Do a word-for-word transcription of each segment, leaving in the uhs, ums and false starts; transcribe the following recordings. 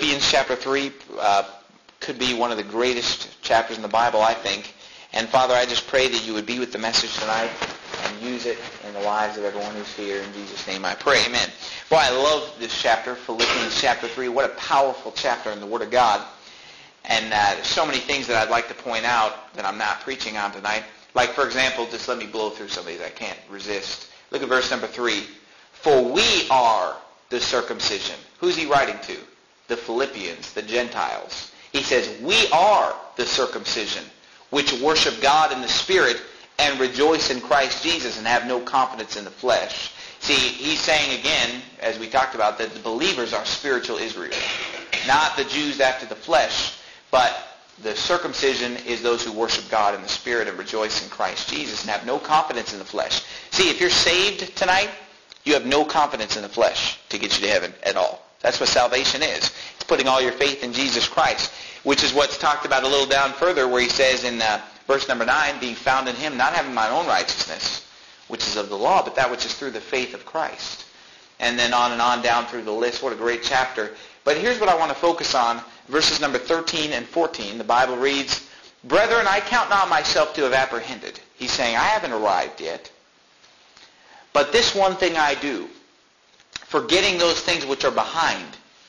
Philippians chapter three uh, could be one of the greatest chapters in the Bible, I think. And Father, I just pray that you would be with the message tonight and use it in the lives of everyone who's here. In Jesus' name I pray. Amen. Boy, I love this chapter, Philippians chapter three. What a powerful chapter in the Word of God. And uh, there's so many things that I'd like to point out that I'm not preaching on tonight. Like, for example, just let me blow through some of these. I can't resist. Look at verse number three. For we are the circumcision. Who's he writing to? The Philippians, the Gentiles. He says, we are the circumcision, which worship God in the Spirit and rejoice in Christ Jesus and have no confidence in the flesh. See, he's saying again, as we talked about, that the believers are spiritual Israel. Not the Jews after the flesh, but the circumcision is those who worship God in the Spirit and rejoice in Christ Jesus and have no confidence in the flesh. See, if you're saved tonight, you have no confidence in the flesh to get you to heaven at all. That's what salvation is. It's putting all your faith in Jesus Christ, which is what's talked about a little down further where he says in uh, verse number nine, being found in him, not having my own righteousness, which is of the law, but that which is through the faith of Christ. And then on and on down through the list. What a great chapter. But here's what I want to focus on. Verses number thirteen and fourteen. The Bible reads, Brethren, I count not myself to have apprehended. He's saying, I haven't arrived yet. But this one thing I do, forgetting those things which are behind,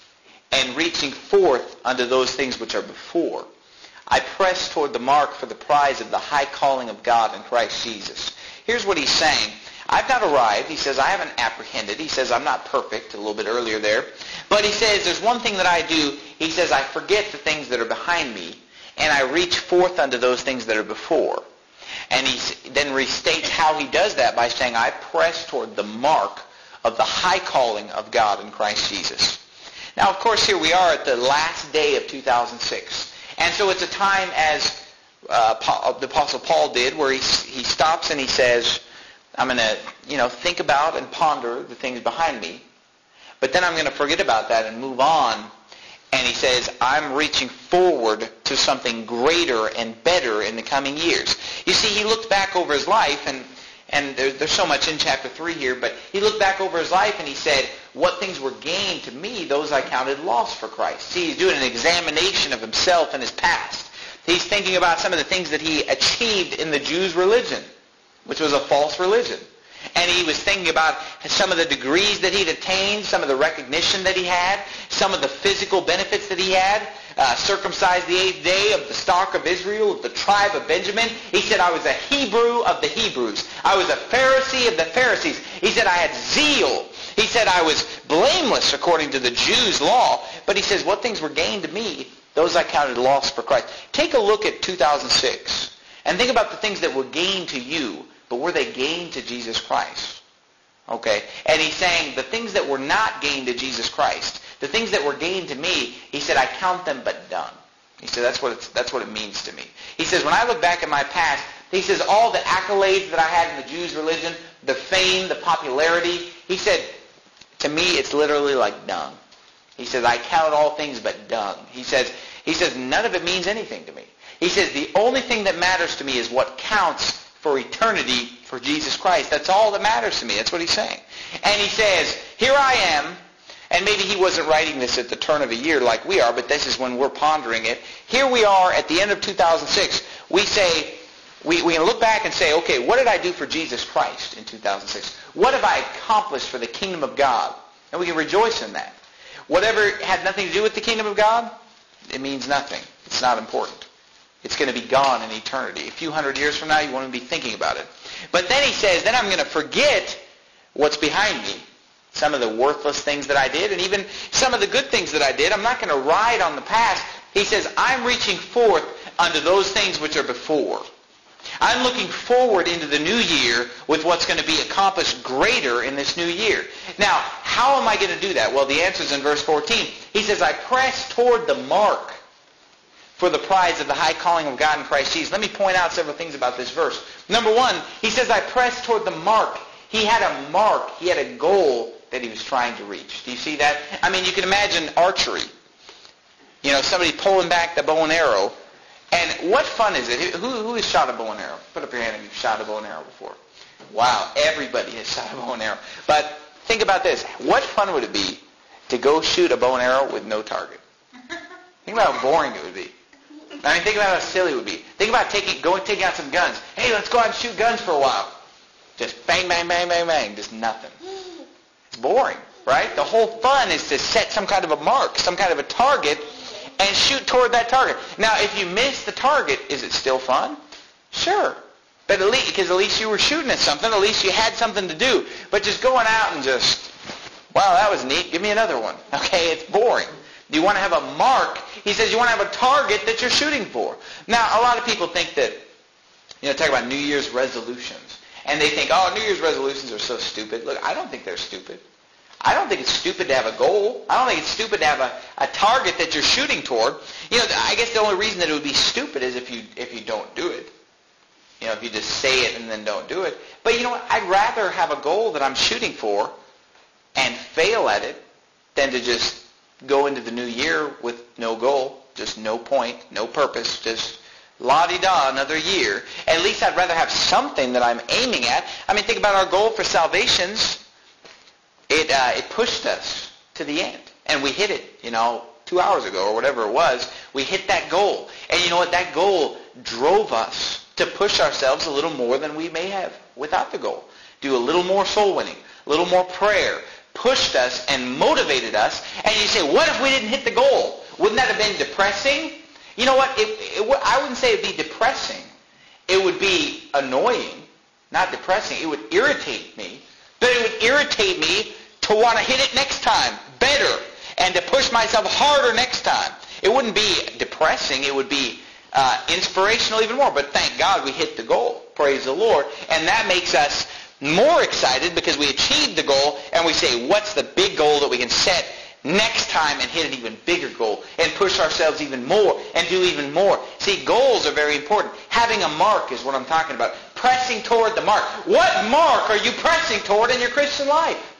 and reaching forth unto those things which are before, I press toward the mark for the prize of the high calling of God in Christ Jesus. Here's what he's saying. I've not arrived. He says, I haven't apprehended. He says, I'm not perfect, a little bit earlier there. But he says, there's one thing that I do. He says, I forget the things that are behind me, and I reach forth unto those things that are before. And he then restates how he does that by saying, I press toward the mark of the high calling of God in Christ Jesus. Now, of course, here we are at the last day of two thousand six. And so it's a time, as uh, Paul, the Apostle Paul did, where he, he stops and he says, I'm going to, you know, think about and ponder the things behind me. But then I'm going to forget about that and move on. And he says, I'm reaching forward to something greater and better in the coming years. You see, he looked back over his life, and, and there, there's so much in chapter three here, but he looked back over his life and he said, what things were gained to me, those I counted lost for Christ. See, he's doing an examination of himself and his past. He's thinking about some of the things that he achieved in the Jews' religion, which was a false religion. And he was thinking about some of the degrees that he'd attained, some of the recognition that he had, some of the physical benefits that he had. Uh, circumcised the eighth day, of the stock of Israel, of the tribe of Benjamin. He said, I was a Hebrew of the Hebrews. I was a Pharisee of the Pharisees. He said, I had zeal. He said, I was blameless according to the Jews' law. But he says, what things were gained to me, those I counted lost for Christ. Take a look at two thousand six and think about the things that were gained to you. But were they gained to Jesus Christ? Okay? And he's saying the things that were not gained to Jesus Christ, the things that were gained to me, he said, I count them but done. He said, that's what, it's, that's what it means to me. He says, when I look back at my past, he says, all the accolades that I had in the Jews' religion, the fame, the popularity, he said, to me, it's literally like dung. He says, I count all things but dung. He says, he says, none of it means anything to me. He says, the only thing that matters to me is what counts for eternity for Jesus Christ. That's all that matters to me. That's what he's saying. And he says, here I am, and maybe he wasn't writing this at the turn of a year like we are, but this is when we're pondering it. Here we are at the end of two thousand six. We say, we, we can look back and say, okay, what did I do for Jesus Christ in two thousand six? What have I accomplished for the kingdom of God? And we can rejoice in that. Whatever had nothing to do with the kingdom of God, it means nothing. It's not important. It's going to be gone in eternity. A few hundred years from now, you won't even be thinking about it. But then he says, then I'm going to forget what's behind me. Some of the worthless things that I did, and even some of the good things that I did. I'm not going to ride on the past. He says, I'm reaching forth unto those things which are before. I'm looking forward into the new year with what's going to be accomplished greater in this new year. Now, how am I going to do that? Well, the answer is in verse fourteen. He says, I press toward the mark for the prize of the high calling of God in Christ Jesus. Let me point out several things about this verse. Number one, he says, I press toward the mark. He had a mark. He had a goal that he was trying to reach. Do you see that? I mean, you can imagine archery. You know, somebody pulling back the bow and arrow. And what fun is it? Who, who has shot a bow and arrow? Put up your hand if you've shot a bow and arrow before. Wow, everybody has shot a bow and arrow. But think about this. What fun would it be to go shoot a bow and arrow with no target? Think about how boring it would be. I mean, think about how silly it would be. Think about taking, going, taking out some guns. Hey, let's go out and shoot guns for a while. Just bang, bang, bang, bang, bang. Just nothing. It's boring, right? The whole fun is to set some kind of a mark, some kind of a target, and shoot toward that target. Now, if you miss the target, is it still fun? Sure. But at least, because at least you were shooting at something, at least you had something to do. But just going out and just, wow, that was neat. Give me another one. Okay, it's boring. You want to have a mark. He says you want to have a target that you're shooting for. Now, a lot of people think that, you know, talk about New Year's resolutions. And they think, oh, New Year's resolutions are so stupid. Look, I don't think they're stupid. I don't think it's stupid to have a goal. I don't think it's stupid to have a, a target that you're shooting toward. You know, I guess the only reason that it would be stupid is if you if you don't do it. You know, if you just say it and then don't do it. But you know what? I'd rather have a goal that I'm shooting for and fail at it than to just go into the new year with no goal, just no point, no purpose, just la-di-da, another year. At least I'd rather have something that I'm aiming at. I mean, think about our goal for salvations. It uh, it pushed us to the end, and we hit it, you know, two hours ago or whatever it was. We hit that goal. And you know what? That goal drove us to push ourselves a little more than we may have without the goal. Do a little more soul winning, a little more prayer, pushed us and motivated us. And you say, what if we didn't hit the goal? Wouldn't that have been depressing? You know what? It, it, I wouldn't say it would be depressing. It would be annoying, not depressing. It would irritate me. But it would irritate me to want to hit it next time better and to push myself harder next time. It wouldn't be depressing. It would be uh, inspirational even more. But thank God we hit the goal. Praise the Lord. And that makes us more excited because we achieved the goal, and we say, what's the big goal that we can set next time and hit an even bigger goal and push ourselves even more and do even more. See, goals are very important. Having a mark is what I'm talking about. Pressing toward the mark. What mark are you pressing toward in your Christian life?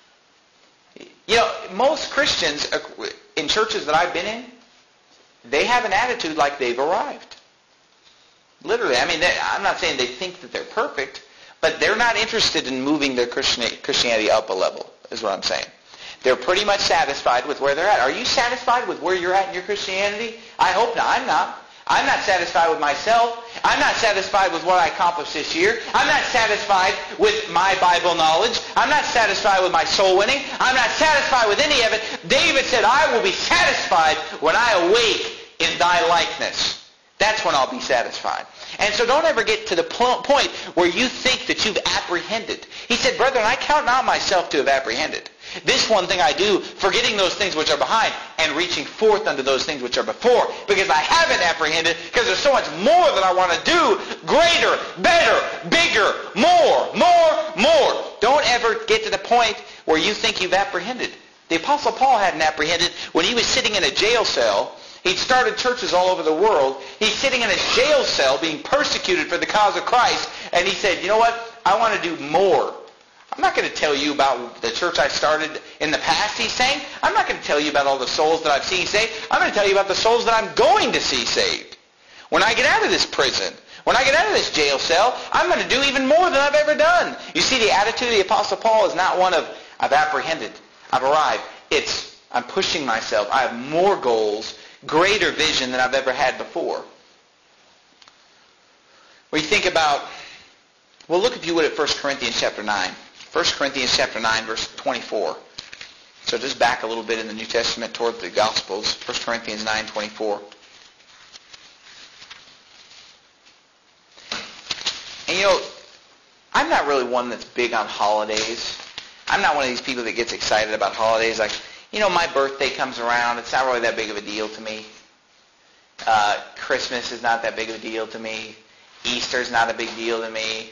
You know, most Christians in churches that I've been in, they have an attitude like they've arrived. Literally. I mean, they, I'm not saying they think that they're perfect, but they're not interested in moving their Christianity up a level, is what I'm saying. They're pretty much satisfied with where they're at. Are you satisfied with where you're at in your Christianity? I hope not. I'm not. I'm not satisfied with myself. I'm not satisfied with what I accomplished this year. I'm not satisfied with my Bible knowledge. I'm not satisfied with my soul winning. I'm not satisfied with any of it. David said, I will be satisfied when I awake in thy likeness. That's when I'll be satisfied. And so don't ever get to the point where you think that you've apprehended. He said, brethren, I count not myself to have apprehended. This one thing I do, forgetting those things which are behind and reaching forth unto those things which are before, because I haven't apprehended, because there's so much more that I want to do, greater, better, bigger, more, more, more. Don't ever get to the point where you think you've apprehended. The Apostle Paul hadn't apprehended when he was sitting in a jail cell. He'd started churches all over the world. He's sitting in a jail cell being persecuted for the cause of Christ, and he said, you know what? I want to do more. I'm not going to tell you about the church I started in the past, he's saying. I'm not going to tell you about all the souls that I've seen saved. I'm going to tell you about the souls that I'm going to see saved. When I get out of this prison, when I get out of this jail cell, I'm going to do even more than I've ever done. You see, the attitude of the Apostle Paul is not one of, I've apprehended, I've arrived. It's, I'm pushing myself. I have more goals, greater vision than I've ever had before. When you think about, well, look if you would at First Corinthians chapter nine. First Corinthians chapter nine, verse twenty-four. So just back a little bit in the New Testament toward the Gospels. First Corinthians nine, twenty-four. And you know, I'm not really one that's big on holidays. I'm not one of these people that gets excited about holidays. Like, you know, my birthday comes around. It's not really that big of a deal to me. Uh, Christmas is not that big of a deal to me. Easter's not a big deal to me.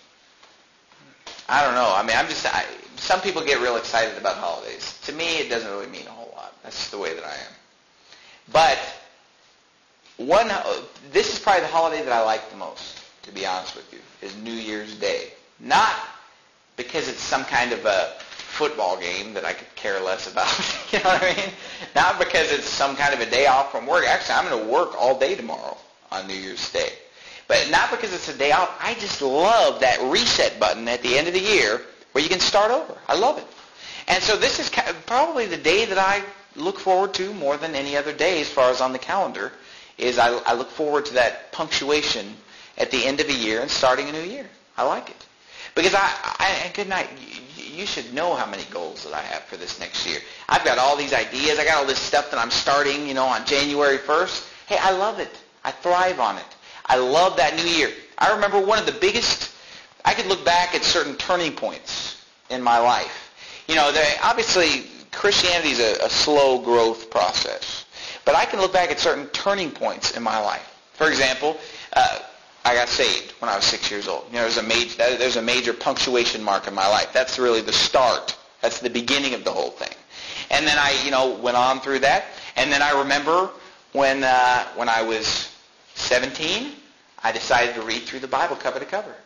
I don't know. I mean, I'm just, I, some people get real excited about holidays. To me, it doesn't really mean a whole lot. That's just the way that I am. But one, this is probably the holiday that I like the most, to be honest with you, is New Year's Day. Not because it's some kind of a football game that I could care less about. You know what I mean? Not because it's some kind of a day off from work. Actually, I'm going to work all day tomorrow on New Year's Day. But not because it's a day off. I just love that reset button at the end of the year where you can start over. I love it. And so this is probably the day that I look forward to more than any other day as far as on the calendar is I, I look forward to that punctuation at the end of a year and starting a new year. I like it. Because I, I good night, you, you should know how many goals that I have for this next year. I've got all these ideas. I got all this stuff that I'm starting, you know, on January first. Hey, I love it. I thrive on it. I love that new year. I remember one of the biggest, I could look back at certain turning points in my life. You know, they, obviously Christianity is a, a slow growth process. But I can look back at certain turning points in my life. For example, uh, I got saved when I was six years old. You know, there's a major, there's a major punctuation mark in my life. That's really the start. That's the beginning of the whole thing. And then I, you know, went on through that. And then I remember when uh, when I was seventeen, I decided to read through the Bible cover to cover.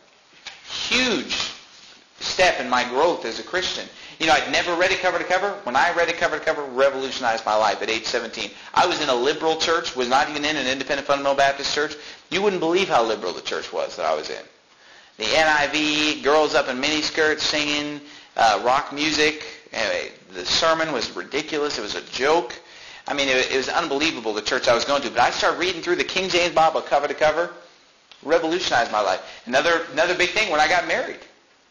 Huge step in my growth as a Christian. You know, I'd never read it cover to cover. When I read it cover to cover, revolutionized my life at age seventeen. I was in a liberal church, was not even in an independent fundamental Baptist church. You wouldn't believe how liberal the church was that I was in. The N I V, girls up in miniskirts singing, uh, rock music. Anyway, the sermon was ridiculous. It was a joke. I mean, it, it was unbelievable, the church I was going to. But I started reading through the King James Bible cover to cover. Revolutionized my life. Another, another big thing, when I got married.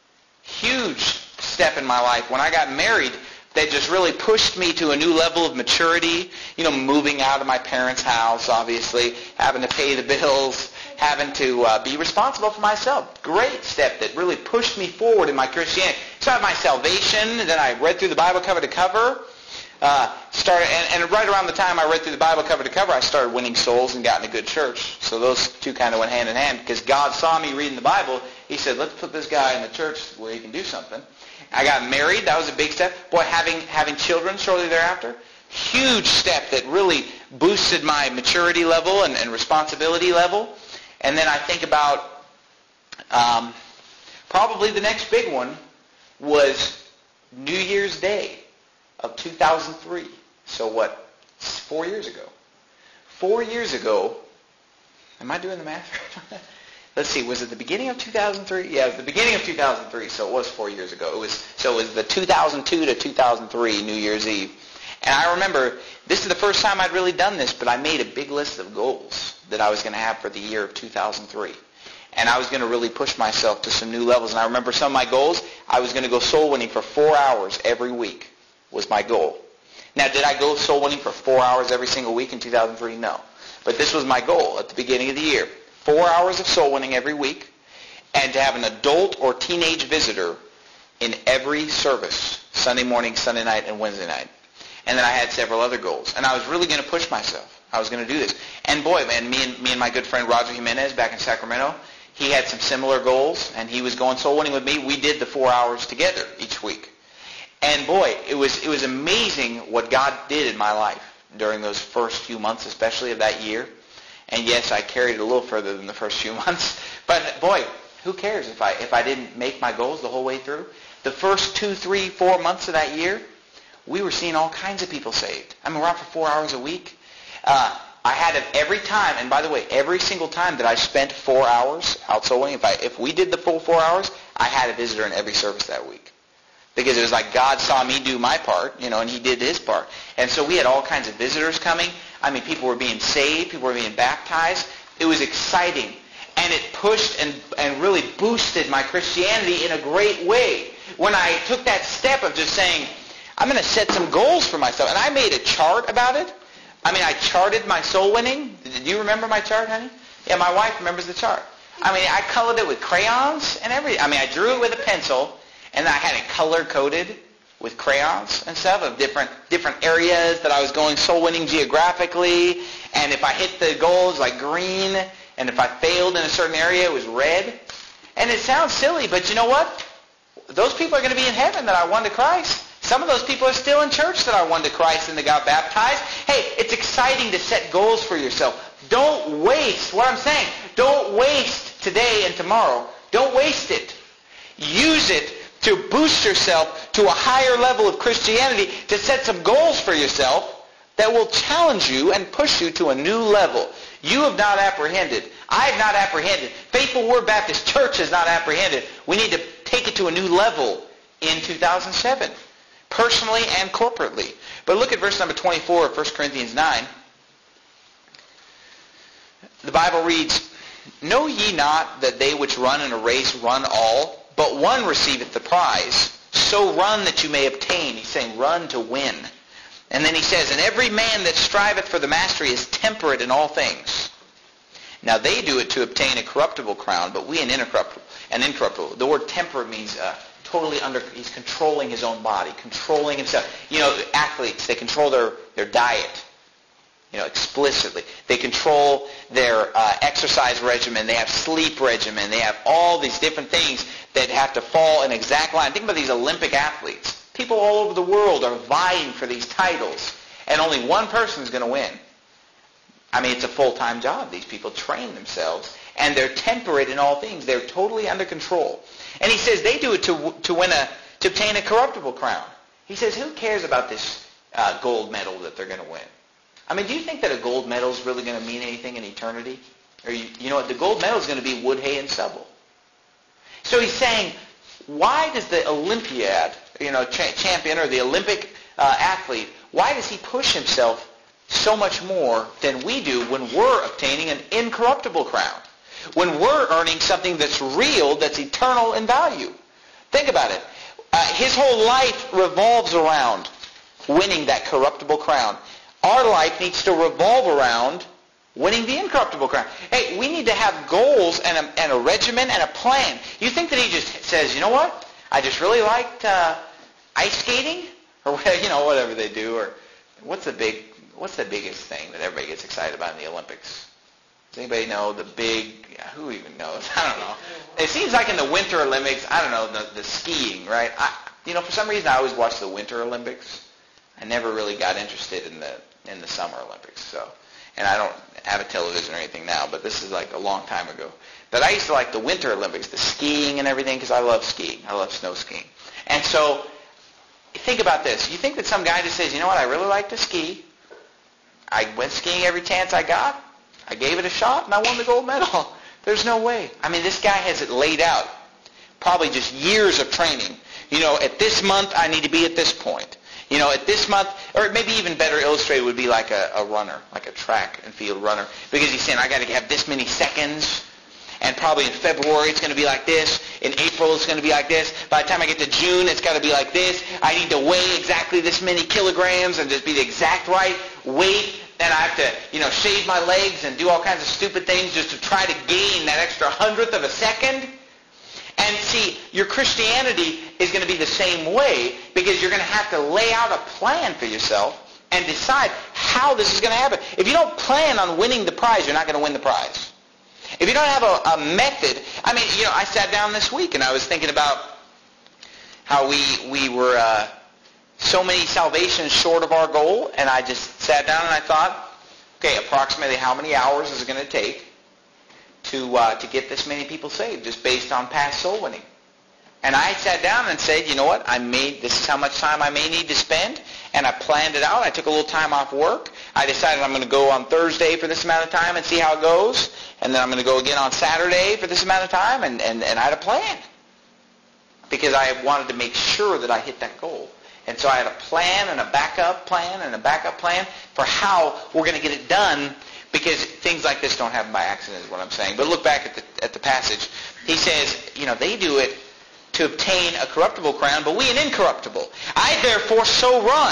Huge step in my life. When I got married, that just really pushed me to a new level of maturity. You know, moving out of my parents' house, obviously, having to pay the bills, having to uh, be responsible for myself. Great step that really pushed me forward in my Christianity. Started my salvation, then I read through the Bible cover to cover. Uh, started, and, and right around the time I read through the Bible cover to cover, I started winning souls and got in a good church. So those two kind of went hand in hand because God saw me reading the Bible. He said, let's put this guy in the church where he can do something. I got married. That was a big step. Boy, having having children shortly thereafter, huge step that really boosted my maturity level and, and responsibility level. And then I think about um, probably the next big one was New Year's Day of two thousand three. So what? Four years ago. Four years ago. Am I doing the math? Let's see. Was it the beginning of two thousand three? Yeah, it was the beginning of two thousand three. So it was four years ago. It was so it was the two thousand two to two thousand three New Year's Eve. And I remember this is the first time I'd really done this, but I made a big list of goals that I was going to have for the year of two thousand three. And I was going to really push myself to some new levels. And I remember some of my goals. I was going to go soul winning for four hours every week was my goal. Now, did I go soul winning for four hours every single week in two thousand three? No. But this was my goal at the beginning of the year. Four hours of soul winning every week, and to have an adult or teenage visitor in every service, Sunday morning, Sunday night, and Wednesday night. And then I had several other goals. And I was really going to push myself. I was going to do this. And boy, man, me and, me and my good friend Roger Jimenez back in Sacramento, he had some similar goals, and he was going soul winning with me. We did the four hours together each week. And boy, it was it was amazing what God did in my life during those first few months, especially of that year. And yes, I carried it a little further than the first few months. But boy, who cares if I if I didn't make my goals the whole way through? The first two, three, four months of that year, we were seeing all kinds of people saved. I mean, we're out for four hours a week. Uh, I had it every time, and by the way, every single time that I spent four hours out soul winning, if I if we did the full four hours, I had a visitor in every service that week. Because it was like God saw me do my part, you know, and he did his part. And so we had all kinds of visitors coming. I mean, people were being saved. People were being baptized. It was exciting. And it pushed and, and really boosted my Christianity in a great way. When I took that step of just saying, I'm going to set some goals for myself. And I made a chart about it. I mean, I charted my soul winning. Did you remember my chart, honey? Yeah, my wife remembers the chart. I mean, I colored it with crayons and everything. I mean, I drew it with a pencil. And I had it color-coded with crayons and stuff of different different areas that I was going soul winning geographically. And if I hit the goals, like green. And if I failed in a certain area, it was red. And it sounds silly, but you know what? Those people are going to be in heaven that I won to Christ. Some of those people are still in church that I won to Christ and they got baptized. Hey, it's exciting to set goals for yourself. Don't waste what I'm saying. Don't waste today and tomorrow. Don't waste it. Use it to boost yourself to a higher level of Christianity, to set some goals for yourself that will challenge you and push you to a new level. You have not apprehended. I have not apprehended. Faithful Word Baptist Church has not apprehended. We need to take it to a new level in two thousand seven, personally and corporately. But look at verse number twenty-four of First Corinthians nine. The Bible reads, "Know ye not that they which run in a race run all, but one receiveth the prize? So run that you may obtain." He's saying run to win. And then he says, "And every man that striveth for the mastery is temperate in all things. Now they do it to obtain a corruptible crown, but we an incorruptible." An incorruptible. The word temperate means uh, totally under, he's controlling his own body, controlling himself. You know, athletes, they control their, their diet, you know, explicitly. They control their uh, exercise regimen. They have sleep regimen. They have all these different things that have to fall in exact line. Think about these Olympic athletes. People all over the world are vying for these titles, and only one person is going to win. I mean, it's a full-time job. These people train themselves, and they're temperate in all things. They're totally under control. And he says they do it to to win a to obtain a corruptible crown. He says, who cares about this uh, gold medal that they're going to win? I mean, do you think that a gold medal is really going to mean anything in eternity? Or you, you know what? The gold medal is going to be wood, hay, and stubble. So he's saying, why does the Olympiad, you know, cha- champion or the Olympic uh, athlete, why does he push himself so much more than we do when we're obtaining an incorruptible crown? When we're earning something that's real, that's eternal in value? Think about it. Uh, his whole life revolves around winning that corruptible crown. Our life needs to revolve around winning the incorruptible crown. Hey, we need to have goals and a, and a regimen and a plan. You think that he just says, you know what? I just really liked uh, ice skating, or you know, whatever they do, or what's the big, what's the biggest thing that everybody gets excited about in the Olympics? Does anybody know the big? Who even knows? I don't know. It seems like in the Winter Olympics, I don't know, the, the skiing, right? I, you know, for some reason, I always watch the Winter Olympics. I never really got interested in the in the Summer Olympics. So, and I don't have a television or anything now, but this is like a long time ago. But I used to like the Winter Olympics, the skiing and everything, because I love skiing. I love snow skiing. And so, think about this. You think that some guy just says, you know what, I really like to ski. I went skiing every chance I got. I gave it a shot, and I won the gold medal. There's no way. I mean, this guy has it laid out. Probably just years of training. You know, at this month, I need to be at this point. You know, at this month, or maybe even better illustrated would be like a, a runner, like a track and field runner. Because he's saying, I got to have this many seconds, and probably in February it's going to be like this. In April it's going to be like this. By the time I get to June, it's got to be like this. I need to weigh exactly this many kilograms and just be the exact right weight. Then I have to, you know, shave my legs and do all kinds of stupid things just to try to gain that extra hundredth of a second. And see, your Christianity is going to be the same way, because you're going to have to lay out a plan for yourself and decide how this is going to happen. If you don't plan on winning the prize, you're not going to win the prize. If you don't have a, a method, I mean, you know, I sat down this week and I was thinking about how we we were uh, so many salvations short of our goal, and I just sat down and I thought, okay, approximately how many hours is it going to take to uh, to get this many people saved, just based on past soul winning? And I sat down and said, you know what, I made this is how much time I may need to spend, and I planned it out. I took a little time off work. I decided I'm going to go on Thursday for this amount of time and see how it goes, and then I'm going to go again on Saturday for this amount of time, and, and, and I had a plan, because I wanted to make sure that I hit that goal. And so I had a plan and a backup plan and a backup plan for how we're going to get it done, because things like this don't happen by accident is what I'm saying. But look back at the, at the passage. He says, you know, they do it to obtain a corruptible crown, but we an incorruptible. I therefore so run.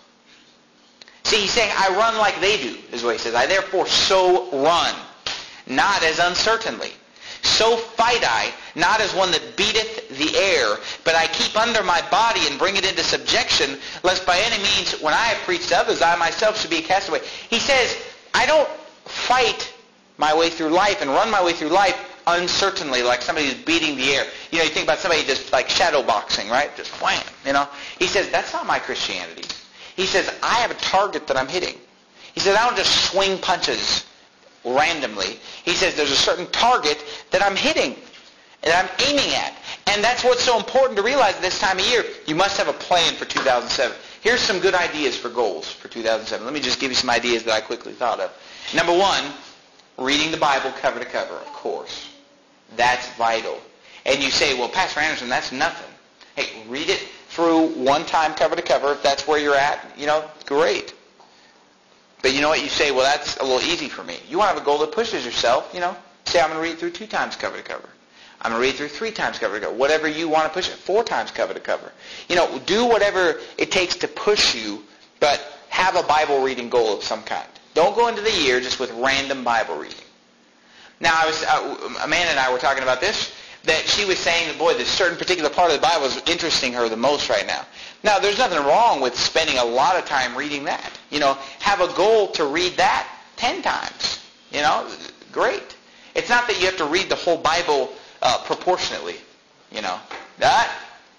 See, he's saying, I run like they do, is what he says. I therefore so run, not as uncertainly. So fight I, not as one that beateth the air, but I keep under my body and bring it into subjection, lest by any means, when I have preached to others, I myself should be a castaway. He says, I don't fight my way through life and run my way through life uncertainly, like somebody who's beating the air. You know, you think about somebody just like shadow boxing, right? Just wham, you know. He says, that's not my Christianity. He says, I have a target that I'm hitting. He says, I don't just swing punches randomly. He says, there's a certain target that I'm hitting, that I'm aiming at. And that's what's so important to realize at this time of year. You must have a plan for two thousand seven. Here's some good ideas for goals for two thousand seven. Let me just give you some ideas that I quickly thought of. Number one, reading the Bible cover to cover, of course. That's vital. And you say, well, Pastor Anderson, that's nothing. Hey, read it through one time cover to cover, if that's where you're at. You know, Great. But you know what? You say, well, that's a little easy for me. You want to have a goal that pushes yourself, you know. Say, I'm going to read through two times cover to cover. I'm going to read through three times cover to cover. Whatever you want to push it, four times cover to cover. You know, do whatever it takes to push you, but have a Bible reading goal of some kind. Don't go into the year just with random Bible reading. Now, I was uh, Amanda and I were talking about this, that she was saying that, boy, this certain particular part of the Bible is interesting her the most right now. Now, there's nothing wrong with spending a lot of time reading that. You know, have a goal to read that ten times. You know, great. It's not that you have to read the whole Bible uh, proportionately. You know, that.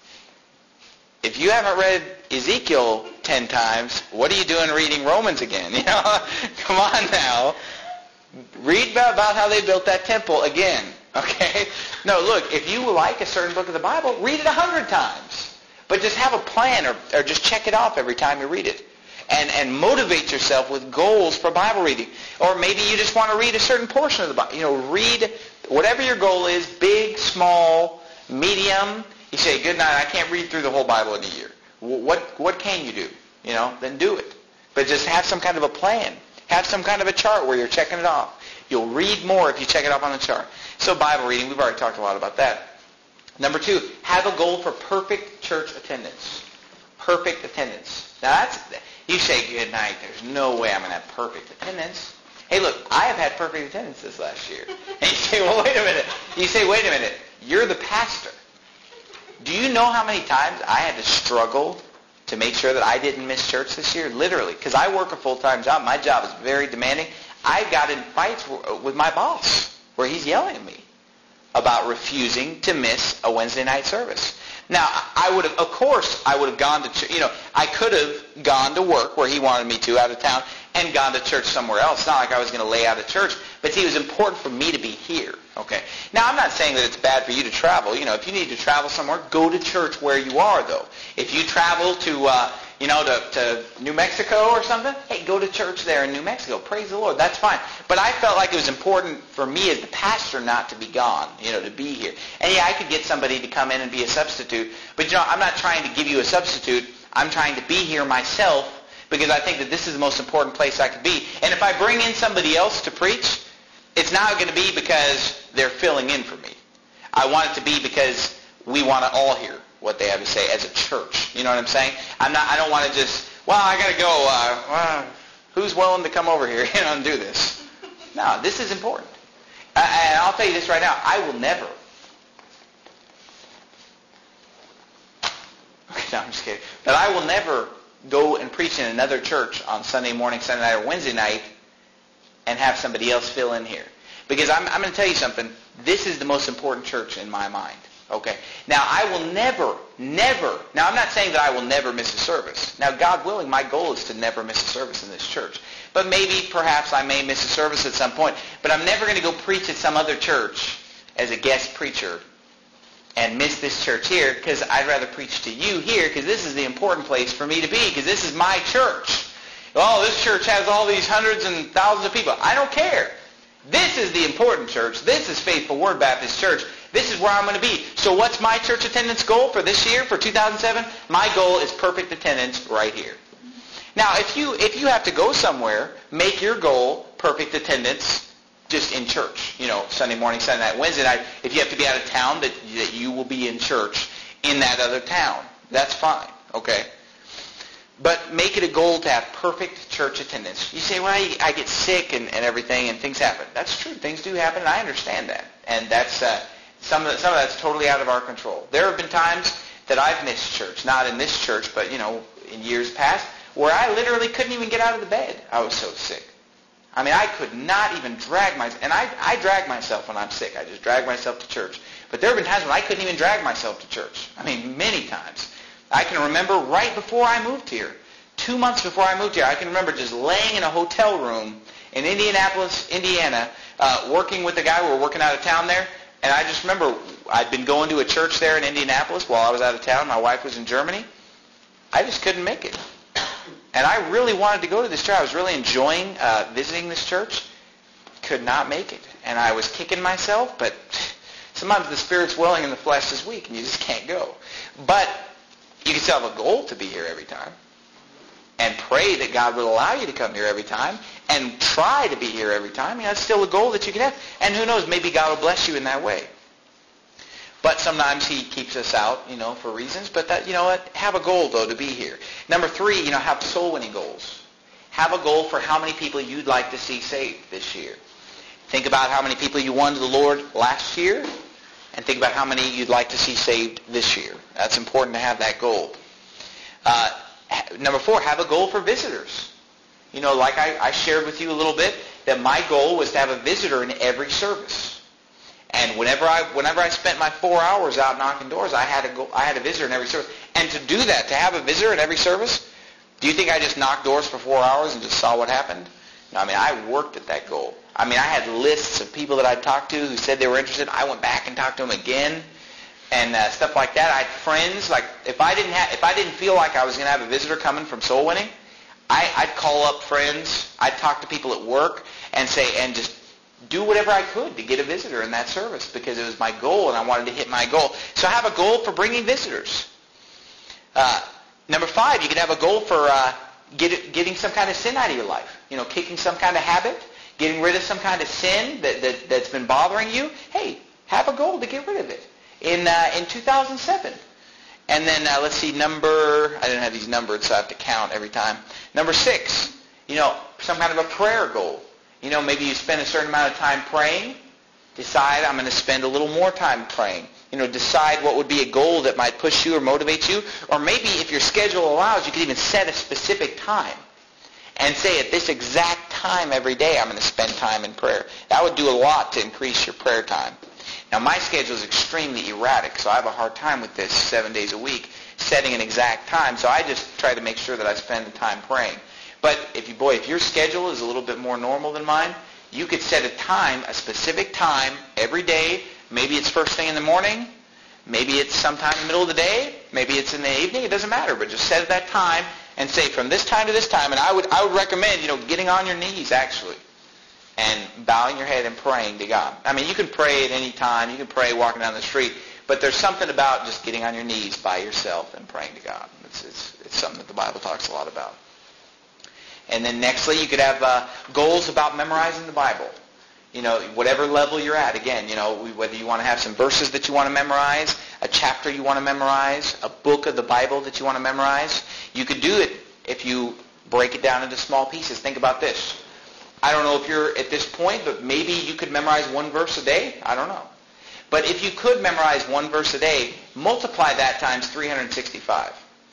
If you haven't read Ezekiel ten times, what are you doing reading Romans again? You know, come on now. Read about how they built that temple again. Okay? No, look, if you like a certain book of the Bible, read it a hundred times. But just have a plan, or, or just check it off every time you read it. And, and motivate yourself with goals for Bible reading. Or maybe you just want to read a certain portion of the Bible. You know, read whatever your goal is, big, small, medium. You say, good night, I can't read through the whole Bible in a year. What, what can you do? You know, then do it. But just have some kind of a plan. Have some kind of a chart where you're checking it off. You'll read more if you check it off on the chart. So Bible reading, we've already talked a lot about that. Number two, have a goal for perfect church attendance. Perfect attendance. Now that's, you say, good night, there's no way I'm going to have perfect attendance. Hey, look, I have had perfect attendance this last year. And you say, well, wait a minute. You say, wait a minute. You're the pastor. Do you know how many times I had to struggle to make sure that I didn't miss church this year? Literally. Because I work a full-time job. My job is very demanding. I got in fights with my boss where he's yelling at me about refusing to miss a Wednesday night service. Now, I would have, of course, I would have gone to church. You know, I could have gone to work where he wanted me to out of town and gone to church somewhere else. It's not like I was going to lay out of church. But see, it was important for me to be here. Okay. Now, I'm not saying that it's bad for you to travel. You know, if you need to travel somewhere, go to church where you are, though. If you travel to, uh, you know, to, to New Mexico or something, hey, go to church there in New Mexico. Praise the Lord. That's fine. But I felt like it was important for me as the pastor not to be gone, you know, to be here. And yeah, I could get somebody to come in and be a substitute. But, you know, I'm not trying to give you a substitute. I'm trying to be here myself because I think that this is the most important place I could be. And if I bring in somebody else to preach, it's not going to be because they're filling in for me. I want it to be because we want to all hear what they have to say as a church. You know what I'm saying? I'm not. I don't want to just, well, I got to go. Uh, well, who's willing to come over here, you know, and do this? No, this is important. Uh, and I'll tell you this right now. I will never. No, I'm just kidding. But I will never go and preach in another church on Sunday morning, Sunday night, or Wednesday night and have somebody else fill in here. Because I'm, I'm going to tell you something. This is the most important church in my mind. Okay? Now, I will never, never, now I'm not saying that I will never miss a service. Now, God willing, my goal is to never miss a service in this church. But maybe, perhaps, I may miss a service at some point. But I'm never going to go preach at some other church as a guest preacher and miss this church here, because I'd rather preach to you here, because this is the important place for me to be, because this is my church. Oh, this church has all these hundreds and thousands of people. I don't care. This is the important church. This is Faithful Word Baptist Church. This is where I'm going to be. So what's my church attendance goal for this year, for two thousand seven? My goal is perfect attendance right here. Now, if you if you have to go somewhere, make your goal perfect attendance just in church. You know, Sunday morning, Sunday night, Wednesday night. If you have to be out of town, that, that you will be in church in that other town. That's fine, okay? But make it a goal to have perfect church attendance. You say, well, I get sick and, and everything, and things happen. That's true. Things do happen, and I understand that. And that's uh, some of the, some of that's totally out of our control. There have been times that I've missed church, not in this church, but, you know, in years past, where I literally couldn't even get out of the bed. I was so sick. I mean, I could not even drag myself. And I, I drag myself when I'm sick. I just drag myself to church. But there have been times when I couldn't even drag myself to church. I mean, many times. I can remember right before I moved here, two months before I moved here, I can remember just laying in a hotel room in Indianapolis, Indiana, uh, working with a guy. We were working out of town there. And I just remember I'd been going to a church there in Indianapolis while I was out of town. My wife was in Germany. I just couldn't make it. And I really wanted to go to this church. I was really enjoying uh, visiting this church. Could not make it. And I was kicking myself, but sometimes the spirit's willing and the flesh is weak, and you just can't go. But you can still have a goal to be here every time. and pray that God will allow you to come here every time and try to be here every time. You know, it's still a goal that you can have. And who knows, maybe God will bless you in that way. But sometimes he keeps us out, you know, for reasons. But that, you know what, have a goal, though, to be here. Number three, you know, have soul-winning goals. Have a goal for how many people you'd like to see saved this year. Think about how many people you won to the Lord last year, and think about how many you'd like to see saved this year. That's important to have that goal. Uh, number four, have a goal for visitors. You know, like I, I shared with you a little bit, that my goal was to have a visitor in every service. And whenever I whenever I spent my four hours out knocking doors, I had a go, I had a visitor in every service. And to do that, to have a visitor in every service, do you think I just knocked doors for four hours and just saw what happened? No, I mean, I worked at that goal. I mean, I had lists of people that I talked to who said they were interested. I went back and talked to them again, and uh, stuff like that. I had friends. Like if I didn't have, if I didn't feel like I was going to have a visitor coming from soul winning, I, I'd call up friends. I'd talk to people at work and say, and just do whatever I could to get a visitor in that service because it was my goal and I wanted to hit my goal. So have a goal for bringing visitors. Uh, number five, you could have a goal for uh, get, getting some kind of sin out of your life. You know, kicking some kind of habit, getting rid of some kind of sin that, that, that's been bothering you. Hey, have a goal to get rid of it in uh, in two thousand seven. And then uh, let's see, number, I didn't have these numbered, so I have to count every time. Number six, you know, some kind of a prayer goal. You know, maybe you spend a certain amount of time praying. Decide, I'm going to spend a little more time praying. You know, decide what would be a goal that might push you or motivate you. Or maybe if your schedule allows, you could even set a specific time and say at this exact time every day I'm going to spend time in prayer. That would do a lot to increase your prayer time. Now, my schedule is extremely erratic, so I have a hard time with this seven days a week, setting an exact time. So I just try to make sure that I spend the time praying. But if you, boy, if your schedule is a little bit more normal than mine, you could set a time, a specific time every day. Maybe it's first thing in the morning. Maybe it's sometime in the middle of the day. Maybe it's in the evening. It doesn't matter. But just set that time and say from this time to this time. And I would I would recommend, you know, getting on your knees actually and bowing your head and praying to God. I mean, you can pray at any time. You can pray walking down the street. But there's something about just getting on your knees by yourself and praying to God. It's it's, it's something that the Bible talks a lot about. And then nextly, you could have uh, goals about memorizing the Bible. You know, whatever level you're at. Again, you know, whether you want to have some verses that you want to memorize, a chapter you want to memorize, a book of the Bible that you want to memorize. You could do it if you break it down into small pieces. Think about this. I don't know if you're at this point, but maybe you could memorize one verse a day. I don't know. But if you could memorize one verse a day, multiply that times three hundred sixty-five.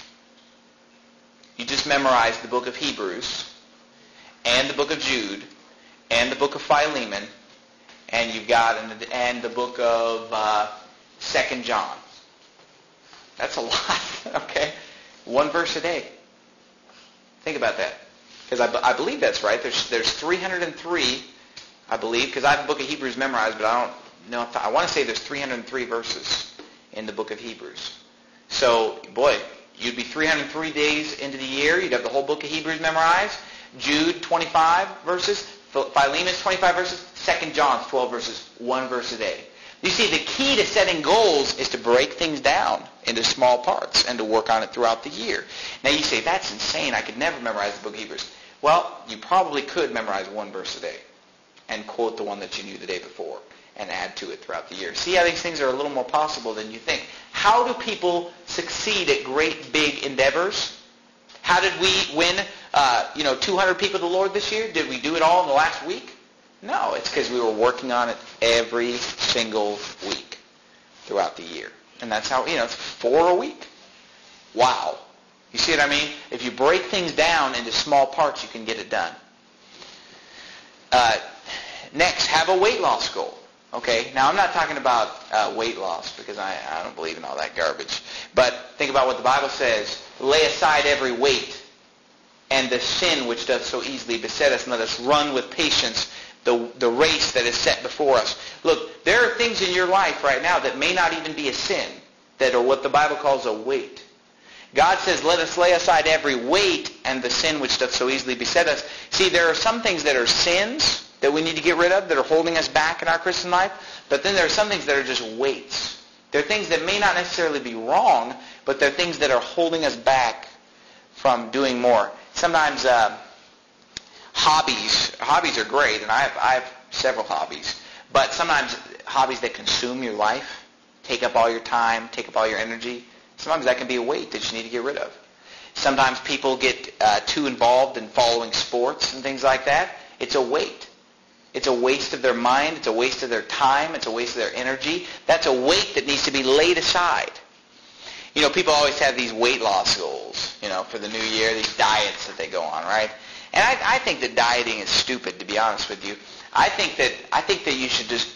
You just memorized the book of Hebrews and the book of Jude and the book of Philemon, and you've got and, and the book of uh, Second John. That's a lot, okay? One verse a day. Think about that, because I, I believe that's right. There's there's three hundred three, I believe, because I have the book of Hebrews memorized, but I don't know if I want to say there's three hundred three verses in the book of Hebrews. So, boy. You'd be three hundred three days into the year. You'd have the whole book of Hebrews memorized. Jude, twenty-five verses. Philemon's twenty-five verses. Second John's twelve verses. One verse a day. You see, the key to setting goals is to break things down into small parts and to work on it throughout the year. Now you say, that's insane. I could never memorize the book of Hebrews. Well, you probably could memorize one verse a day and quote the one that you knew the day before and add to it throughout the year. See how these things are a little more possible than you think. How do people succeed at great big endeavors? How did we win, uh, you know, two hundred people to the Lord this year? Did we do it all in the last week? No, it's because we were working on it every single week throughout the year. And that's how, you know, it's four a week. Wow. You see what I mean? If you break things down into small parts, you can get it done. Uh, next, have a weight loss goal. Okay, now I'm not talking about uh, weight loss because I, I don't believe in all that garbage. But think about what the Bible says. Lay aside every weight and the sin which doth so easily beset us, and let us run with patience the, the race that is set before us. Look, there are things in your life right now that may not even be a sin, that are what the Bible calls a weight. God says, let us lay aside every weight and the sin which doth so easily beset us. See, there are some things that are sins that we need to get rid of, that are holding us back in our Christian life. But then there are some things that are just weights. They're things that may not necessarily be wrong, but they're things that are holding us back from doing more. sometimes uh, hobbies, hobbies are great, and I have, I have several hobbies, but sometimes hobbies that consume your life, take up all your time, take up all your energy, sometimes that can be a weight that you need to get rid of. Sometimes people get uh, too involved in following sports and things like that. It's a weight. It's a waste of their mind. It's a waste of their time. It's a waste of their energy. That's a weight that needs to be laid aside. You know, people always have these weight loss goals, you know, for the new year, these diets that they go on, right? And I, I think that dieting is stupid, to be honest with you. I think that I think that you should just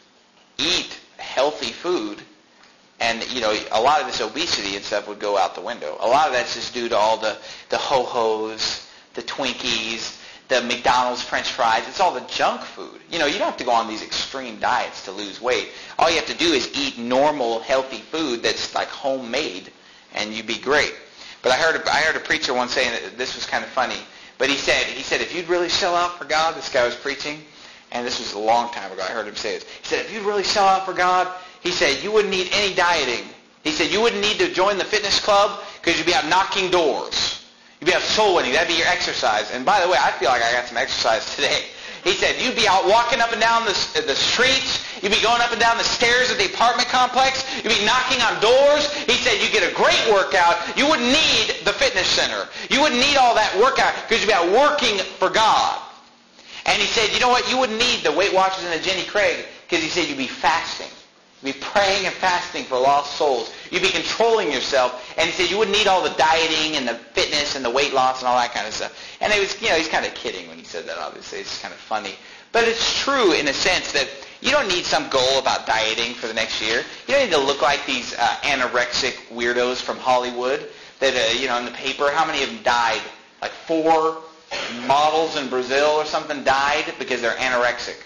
eat healthy food. And, you know, a lot of this obesity and stuff would go out the window. A lot of that's just due to all the, the ho-hos, the Twinkies, the McDonald's French fries. It's all the junk food. You know, you don't have to go on these extreme diets to lose weight. All you have to do is eat normal, healthy food that's like homemade, and you'd be great. But I heard a, I heard a preacher once saying that this was kind of funny. But he said, he said, if you'd really sell out for God, this guy was preaching, and this was a long time ago, I heard him say this. He said, if you'd really sell out for God, he said, you wouldn't need any dieting. He said, you wouldn't need to join the fitness club because you'd be out knocking doors. You'd be out soul winning. That'd be your exercise. And by the way, I feel like I got some exercise today. He said, you'd be out walking up and down the, the streets. You'd be going up and down the stairs of the apartment complex. You'd be knocking on doors. He said, you get a great workout. You wouldn't need the fitness center. You wouldn't need all that workout because you'd be out working for God. And he said, you know what? You wouldn't need the Weight Watchers and the Jenny Craig because he said you'd be fasting. You'd be praying and fasting for lost souls. You'd be controlling yourself. And he said you wouldn't need all the dieting and the fitness and the weight loss and all that kind of stuff. And it was, you know, he's kind of kidding when he said that, obviously. It's kind of funny. But it's true in a sense that you don't need some goal about dieting for the next year. You don't need to look like these uh, anorexic weirdos from Hollywood that, uh, you know, in the paper. How many of them died? Like four models in Brazil or something died because they're anorexic.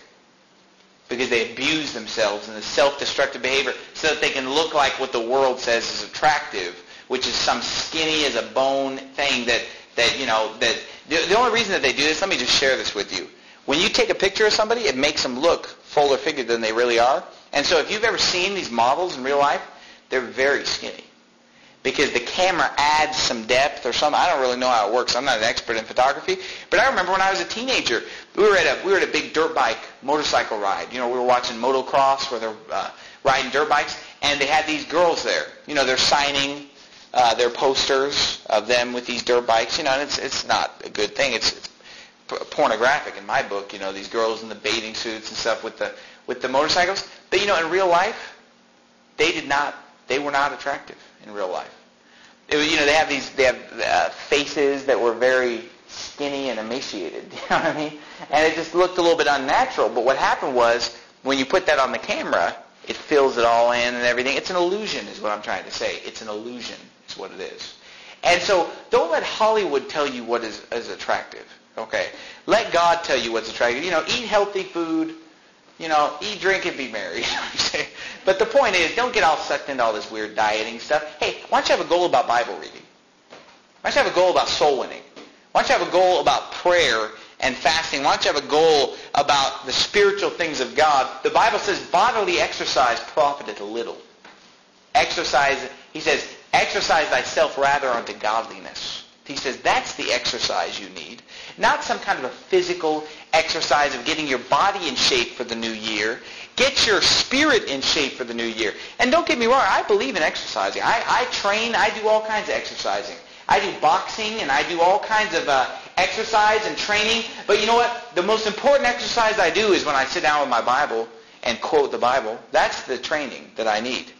Because they abuse themselves in the self-destructive behavior so that they can look like what the world says is attractive, which is some skinny as a bone thing that, that you know, that the, the only reason that they do this, let me just share this with you. When you take a picture of somebody, it makes them look fuller figured than they really are. And so if you've ever seen these models in real life, they're very skinny. Because the camera adds some depth or something. I don't really know how it works. I'm not an expert in photography. But I remember when I was a teenager, we were at a we were at a big dirt bike motorcycle ride. You know, we were watching motocross where they're uh, riding dirt bikes, and they had these girls there. You know, they're signing uh, their posters of them with these dirt bikes. You know, and it's it's not a good thing. It's, it's pornographic in my book. You know, these girls in the bathing suits and stuff with the with the motorcycles. But you know, in real life, they did not. They were not attractive in real life. It was, you know, they have these, they have uh, faces that were very skinny and emaciated. You know what I mean? And it just looked a little bit unnatural. But what happened was, when you put that on the camera, it fills it all in and everything. It's an illusion, is what I'm trying to say. It's an illusion, is what it is. And so, don't let Hollywood tell you what is, is attractive. Okay? Let God tell you what's attractive. You know, eat healthy food. You know, eat, drink, and be merry. You know what I'm saying? But the point is, don't get all sucked into all this weird dieting stuff. Hey, why don't you have a goal about Bible reading? Why don't you have a goal about soul winning? Why don't you have a goal about prayer and fasting? Why don't you have a goal about the spiritual things of God? The Bible says bodily exercise profiteth little. Exercise, he says, exercise thyself rather unto godliness. He says that's the exercise you need. Not some kind of a physical exercise of getting your body in shape for the new year. Get your spirit in shape for the new year. And don't get me wrong, I believe in exercising. I, I train, I do all kinds of exercising. I do boxing and I do all kinds of uh, exercise and training. But you know what? The most important exercise I do is when I sit down with my Bible and quote the Bible. That's the training that I need.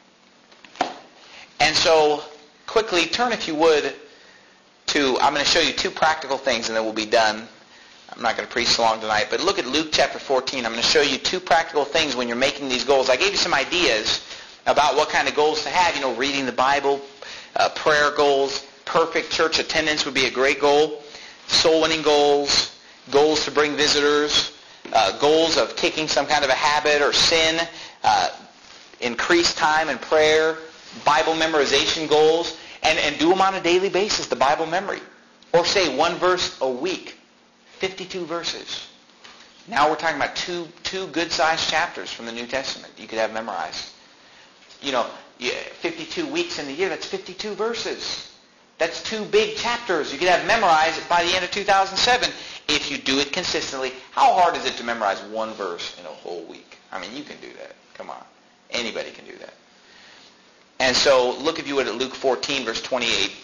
And so, quickly, turn if you would to, I'm going to show you two practical things and then we'll be done. I'm not going to preach long tonight, but look at Luke chapter fourteen. I'm going to show you two practical things when you're making these goals. I gave you some ideas about what kind of goals to have. You know, reading the Bible, uh, prayer goals, perfect church attendance would be a great goal, soul-winning goals, goals to bring visitors, uh, goals of kicking some kind of a habit or sin, uh, increased time in prayer, Bible memorization goals, and, and do them on a daily basis, the Bible memory. Or say one verse a week. fifty-two verses. Now we're talking about two two good-sized chapters from the New Testament you could have memorized. You know, fifty-two weeks in the year, that's fifty-two verses. That's two big chapters. You could have memorized by the end of two thousand seven if you do it consistently. How hard is it to memorize one verse in a whole week? I mean, you can do that. Come on. Anybody can do that. And so look, if you would, at Luke fourteen, verse twenty-eight.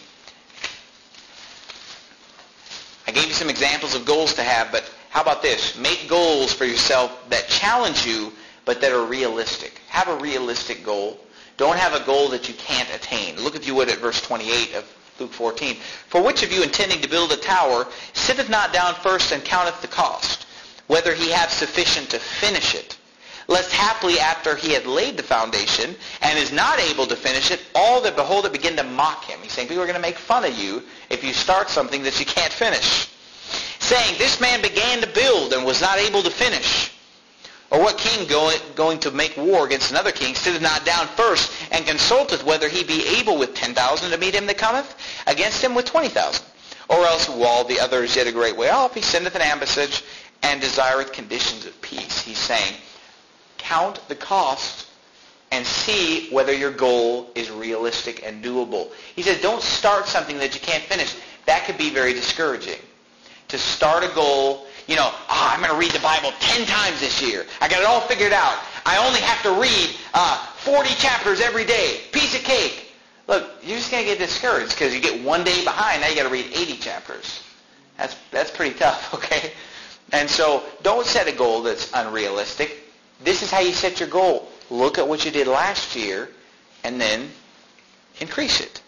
I gave you some examples of goals to have, but how about this? Make goals for yourself that challenge you, but that are realistic. Have a realistic goal. Don't have a goal that you can't attain. Look, if you would, at verse twenty-eight of Luke fourteen. For which of you, intending to build a tower, sitteth not down first and counteth the cost, whether he have sufficient to finish it? Lest haply after he had laid the foundation and is not able to finish it, all that behold it begin to mock him. He's saying people are going to make fun of you if you start something that you can't finish. Saying, this man began to build and was not able to finish. Or what king going, going to make war against another king sitteth not down first and consulteth whether he be able with ten thousand to meet him that cometh against him with twenty thousand? Or else, while the other is yet a great way off, he sendeth an ambassage and desireth conditions of peace. He's saying, count the cost and see whether your goal is realistic and doable. He says, don't start something that you can't finish. That could be very discouraging. To start a goal, you know, oh, I'm going to read the Bible ten times this year. I got it all figured out. I only have to read uh, forty chapters every day. Piece of cake. Look, you're just going to get discouraged because you get one day behind. Now you got to read eighty chapters. That's that's pretty tough, okay? And so don't set a goal that's unrealistic. This is how you set your goal. Look at what you did last year and then increase it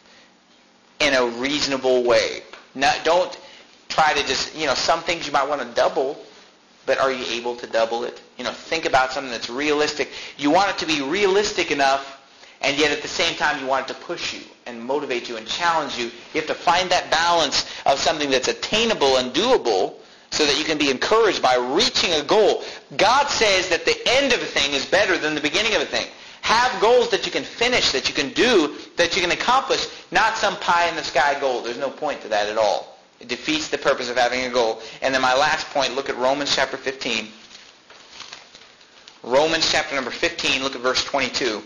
in a reasonable way. Now, don't try to just, you know, some things you might want to double, but are you able to double it? You know, think about something that's realistic. You want it to be realistic enough, and yet at the same time you want it to push you and motivate you and challenge you. You have to find that balance of something that's attainable and doable so that you can be encouraged by reaching a goal. God says that the end of a thing is better than the beginning of a thing. Have goals that you can finish, that you can do, that you can accomplish, not some pie-in-the-sky goal. There's no point to that at all. It defeats the purpose of having a goal. And then my last point, look at Romans chapter fifteen. Romans chapter number fifteen, look at verse twenty-two.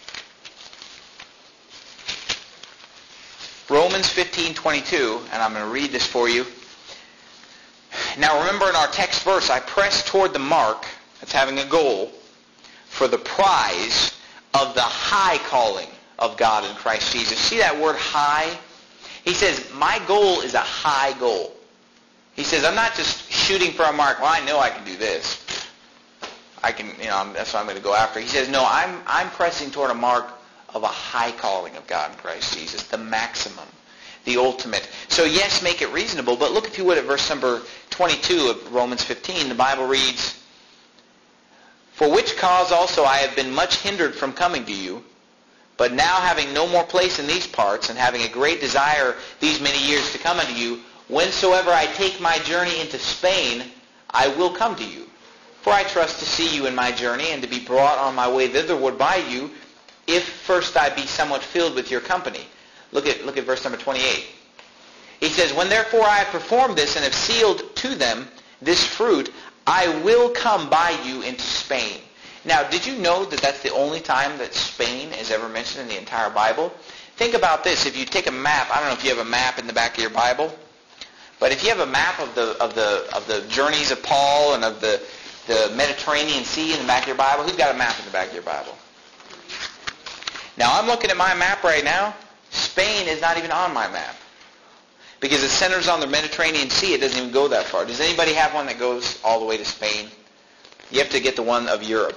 Romans fifteen twenty-two, and I'm going to read this for you. Now remember, in our text verse, I press toward the mark, that's having a goal, for the prize of the high calling of God in Christ Jesus. See that word high? He says, my goal is a high goal. He says, I'm not just shooting for a mark. Well, I know I can do this. I can, you know, that's what I'm going to go after. He says, no, I'm I'm pressing toward a mark of a high calling of God in Christ Jesus, the maximum, the ultimate. So yes, make it reasonable, but look, if you would, at verse number twenty-two of Romans fifteen. The Bible reads, for which cause also I have been much hindered from coming to you, but now having no more place in these parts, and having a great desire these many years to come unto you, whensoever I take my journey into Spain, I will come to you. For I trust to see you in my journey, and to be brought on my way thitherward by you, if first I be somewhat filled with your company. Look at, look at verse number twenty-eight. He says, when therefore I have performed this, and have sealed to them this fruit, I will come by you into Spain. Now, did you know that that's the only time that Spain is ever mentioned in the entire Bible? Think about this. If you take a map, I don't know if you have a map in the back of your Bible, but if you have a map of the of the of the journeys of Paul and of the the Mediterranean Sea in the back of your Bible, who's got a map in the back of your Bible? Now, I'm looking at my map right now. Spain is not even on my map because it centers on the Mediterranean Sea. It doesn't even go that far. Does anybody have one that goes all the way to Spain? You have to get the one of Europe.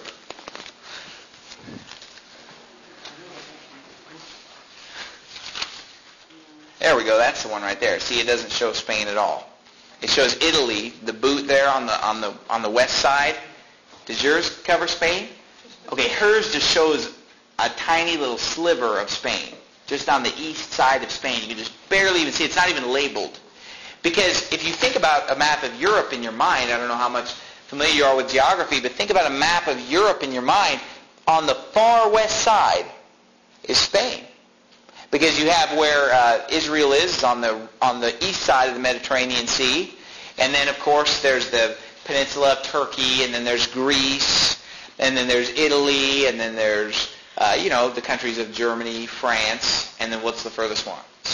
There we go. That's the one right there. See, it doesn't show Spain at all. It shows Italy, the boot there on the on the on the west side. Does yours cover Spain? Okay, hers just shows a tiny little sliver of Spain, just on the east side of Spain. You can just barely even see it. It's not even labeled. Because if you think about a map of Europe in your mind, I don't know how much familiar you are with geography, but think about a map of Europe in your mind. On the far west side is Spain. Because you have where uh, Israel is on the on the east side of the Mediterranean Sea. And then, of course, there's the peninsula of Turkey, and then there's Greece, and then there's Italy, and then there's, uh, you know, the countries of Germany, France, and then what's the furthest one?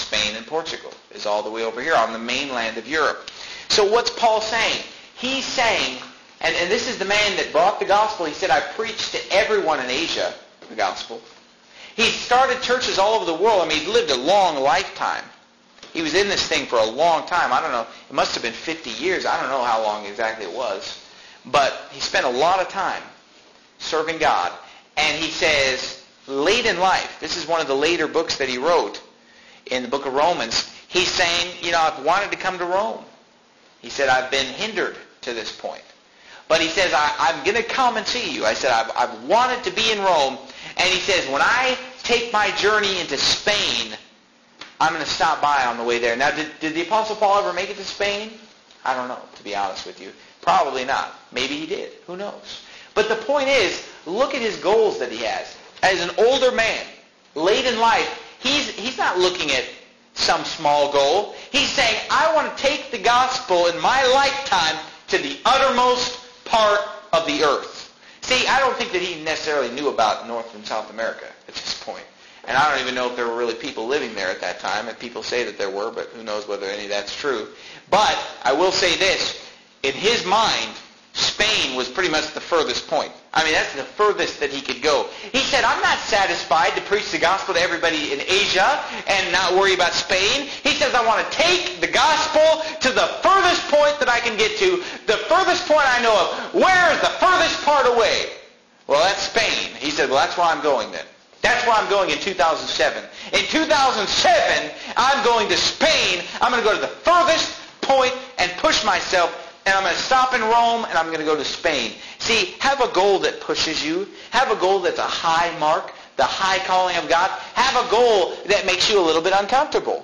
Spain and Portugal is all the way over here on the mainland of Europe. So what's Paul saying? He's saying, and, and this is the man that brought the gospel. He said, I preached to everyone in Asia the gospel. He started churches all over the world. I mean, he lived a long lifetime. He was in this thing for a long time. I don't know. It must have been fifty years. I don't know how long exactly it was. But he spent a lot of time serving God. And he says, late in life, this is one of the later books that he wrote in the book of Romans, he's saying, you know, I've wanted to come to Rome. He said, I've been hindered to this point. But he says, I, I'm going to come and see you. I said, I've, I've wanted to be in Rome. And he says, when I take my journey into Spain, I'm going to stop by on the way there. Now, did, did the Apostle Paul ever make it to Spain? I don't know, to be honest with you. Probably not. Maybe he did. Who knows? But the point is, look at his goals that he has. As an older man, late in life, he's, he's not looking at some small goal. He's saying, I want to take the gospel in my lifetime to the uttermost part of the earth. See, I don't think that he necessarily knew about North and South America at this point. And I don't even know if there were really people living there at that time. And people say that there were, but who knows whether any of that's true. But I will say this. In his mind, Spain was pretty much the furthest point. I mean, that's the furthest that he could go. He said, I'm not satisfied to preach the gospel to everybody in Asia and not worry about Spain. He says, I want to take the gospel to the furthest point that I can get to, the furthest point I know of. Where is the furthest part away? Well, that's Spain. He said, well, that's where I'm going then. That's where I'm going in two thousand seven. In two thousand seven, I'm going to Spain. I'm going to go to the furthest point and push myself. And I'm going to stop in Rome, and I'm going to go to Spain. See, have a goal that pushes you. Have a goal that's a high mark, the high calling of God. Have a goal that makes you a little bit uncomfortable.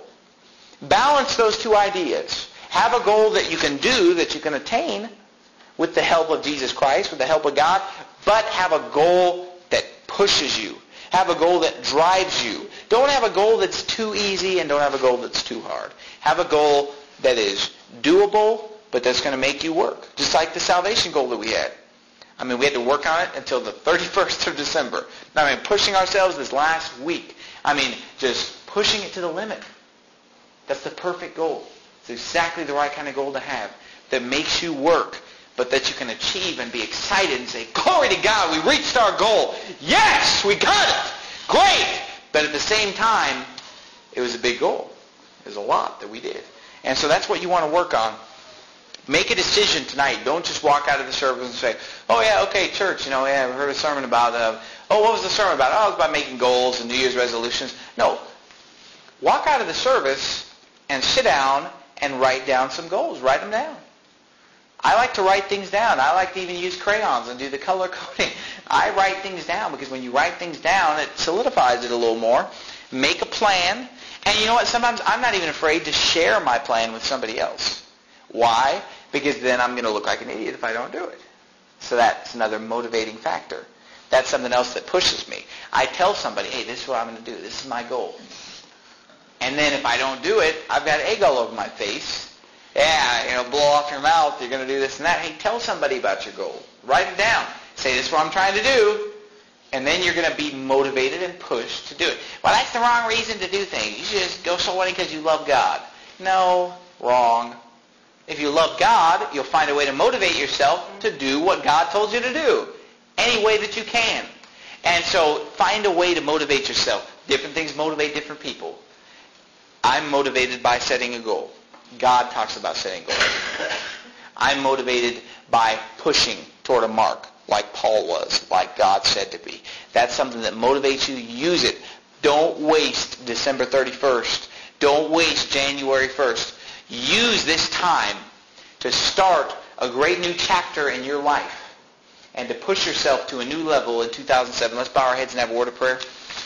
Balance those two ideas. Have a goal that you can do, that you can attain with the help of Jesus Christ, with the help of God, but have a goal that pushes you. Have a goal that drives you. Don't have a goal that's too easy, and don't have a goal that's too hard. Have a goal that is doable, but that's going to make you work. Just like the salvation goal that we had. I mean, we had to work on it until the thirty-first of December. I mean, pushing ourselves this last week. I mean, just pushing it to the limit. That's the perfect goal. It's exactly the right kind of goal to have. That makes you work, but that you can achieve and be excited and say, glory to God, we reached our goal. Yes, we got it. Great. But at the same time, it was a big goal. It was a lot that we did. And so that's what you want to work on. Make a decision tonight. Don't just walk out of the service and say, oh, yeah, okay, church, you know, yeah, I heard a sermon about, uh, oh, what was the sermon about? Oh, it was about making goals and New Year's resolutions. No. Walk out of the service and sit down and write down some goals. Write them down. I like to write things down. I like to even use crayons and do the color coding. I write things down because when you write things down, it solidifies it a little more. Make a plan. And you know what? Sometimes I'm not even afraid to share my plan with somebody else. Why? Because then I'm going to look like an idiot if I don't do it. So that's another motivating factor. That's something else that pushes me. I tell somebody, hey, this is what I'm going to do. This is my goal. And then if I don't do it, I've got egg all over my face. Yeah, you know, blow off your mouth. You're going to do this and that. Hey, tell somebody about your goal. Write it down. Say, this is what I'm trying to do. And then you're going to be motivated and pushed to do it. Well, that's the wrong reason to do things. You should just go soul winning because you love God. No, wrong. If you love God, you'll find a way to motivate yourself to do what God told you to do. Any way that you can. And so find a way to motivate yourself. Different things motivate different people. I'm motivated by setting a goal. God talks about setting goals. I'm motivated by pushing toward a mark, like Paul was, like God said to be. That's something that motivates you. Use it. Don't waste December thirty-first. Don't waste January first. Use this time to start a great new chapter in your life and to push yourself to a new level in two thousand seven. Let's bow our heads and have a word of prayer.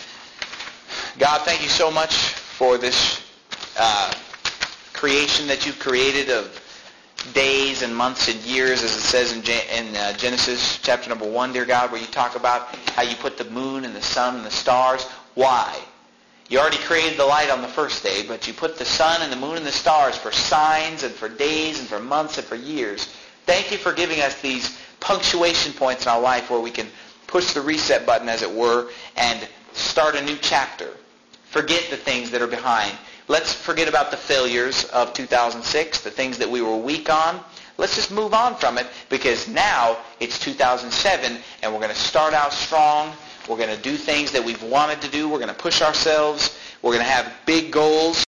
God, thank you so much for this uh, creation that you've created of days and months and years, as it says in, in uh, Genesis chapter number one, dear God, where you talk about how you put the moon and the sun and the stars. Why? You already created the light on the first day, but you put the sun and the moon and the stars for signs and for days and for months and for years. Thank you for giving us these punctuation points in our life where we can push the reset button, as it were, and start a new chapter. Forget the things that are behind. let's forget about the failures of two thousand six, the things that we were weak on. Let's just move on from it, because now it's two thousand seven and we're going to start out strong. We're going to do things that we've wanted to do. We're going to push ourselves. We're going to have big goals.